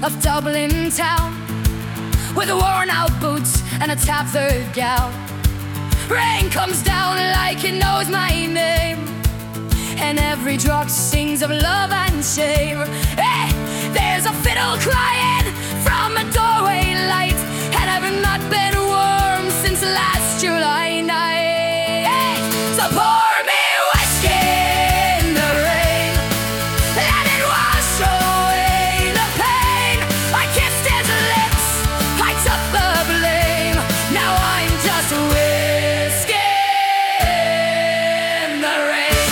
of Dublin town, with worn out boots and a tattered gown. Rain comes down like it knows my name, and every drop sings of love and shame. Hey, there's a fiddle crying from a doorway light, and I've not been warm since last July night. Hey, so pour me whiskey in the rain, let it wash away the pain. I kissed his lips, I took the blame. Now I'm just whiskey in the rain.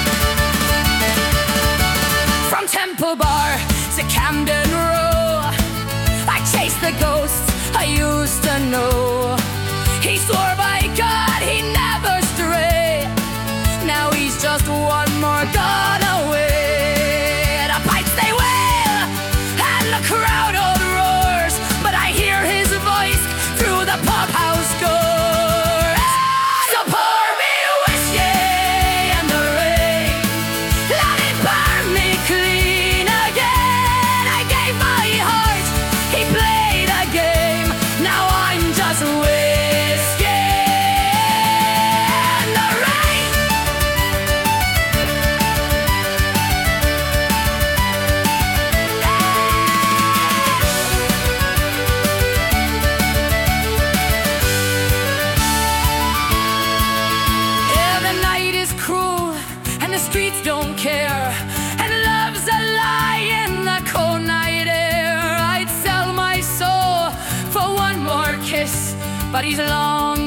From Temple Bar to Camden Row, I chased the ghosts I used to know. He swore by God he'd never stray. Now he's just one more gone away. The pipes they wail and the crowd all roars, but I hear his voice through the pub house door. So pour me whiskey in the rain, let it burn me clean again. I gave my heart, he played a game. Now I'm just whiskey in the rain. Yeah, the night is cruel and the streets don't care, and love's a lie in the cold night air. I'd sell my soul for one more kiss, but he's long